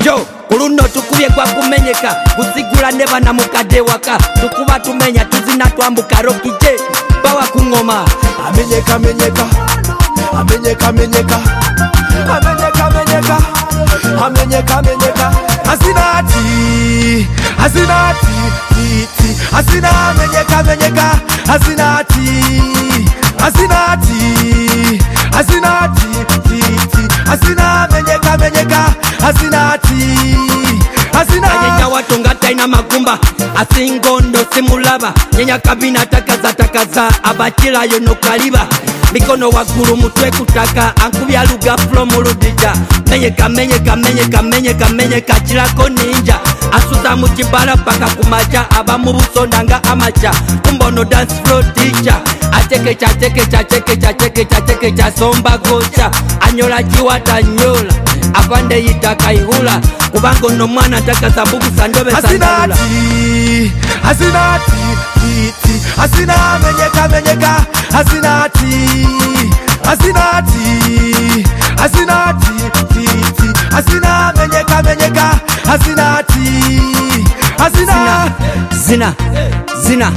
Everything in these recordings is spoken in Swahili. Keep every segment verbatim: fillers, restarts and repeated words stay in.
Yo, kuluno tukubye kwa kumenyeka kusigula neba na mukade waka tukuba tumenya tuzina twambuka rokije bawa kungoma amenyeka menyeka amenyeka menyeka amenyeka menyeka amenyeka menyeka asinati asinati titi asina menyeka menyeka asinati asinati asinati titi asina menyeka menyeka asinati asina nyenya watonga taina magumba asingondo simulaba nyenya kabina takaza takaza abachila yono kaliba mikono waguru mutwe kutaka ankubya luga from ludija menyeka menyeka menyeka menyeka menyeka chilako ninja asuza mukibala paka kumacha aba mu busondanga amacha kumbono dance floor teacher atekecha tekecha tekecha tekecha tekecha somba gocha anyola chiwata nyola avande yitaka ihula kubango no mwana taka sambuku sandobe sandula asinati asinati titi asina menyeka menyeka asinati asinati asinati titi asina menyeka menyeka asinati asina zina zina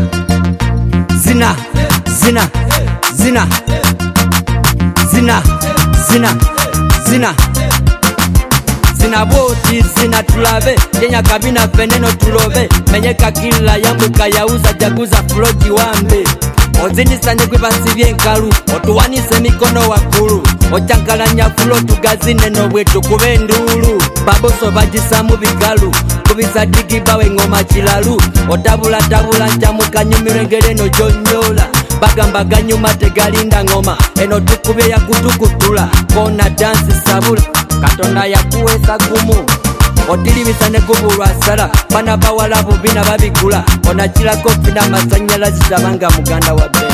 zina zina zina zina zina zina zina boti zina tulave yenya kabina veneno tulove menyeka kila yambuka yauza jaguza floti wambe ozinisanye kwibasibye enkalu otuwanise mikono wakulu ojankalanya fulo tugazine nobwetu kuba endulu baboso bagisamu bigalu kubisa digi bawe ngoma kilalu otabula tabula nkyamukanyumiro engeri eno gyonyola bagamba ganyuma tegalinda ngoma eno tukubye yakutukutula kona dansi sabula katonda yakuwesa gumu otilibisa ne gubulwa sala bana bawala bubina babigula onakirako fina masanyalazi tabanga muganda wa be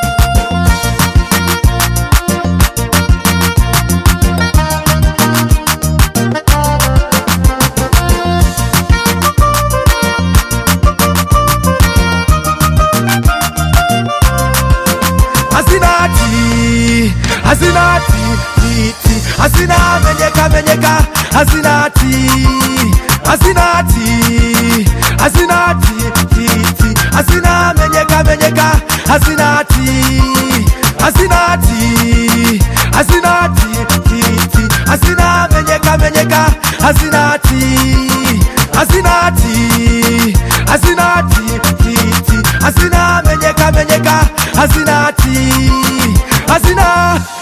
asinati asinati titi asina menyeka menyeka asinati asinati asinati titi asina menyeka menyeka asinati asinati asinati titi asina menyeka menyeka asinati asinati asinati titi asina menyeka menyeka asinati asina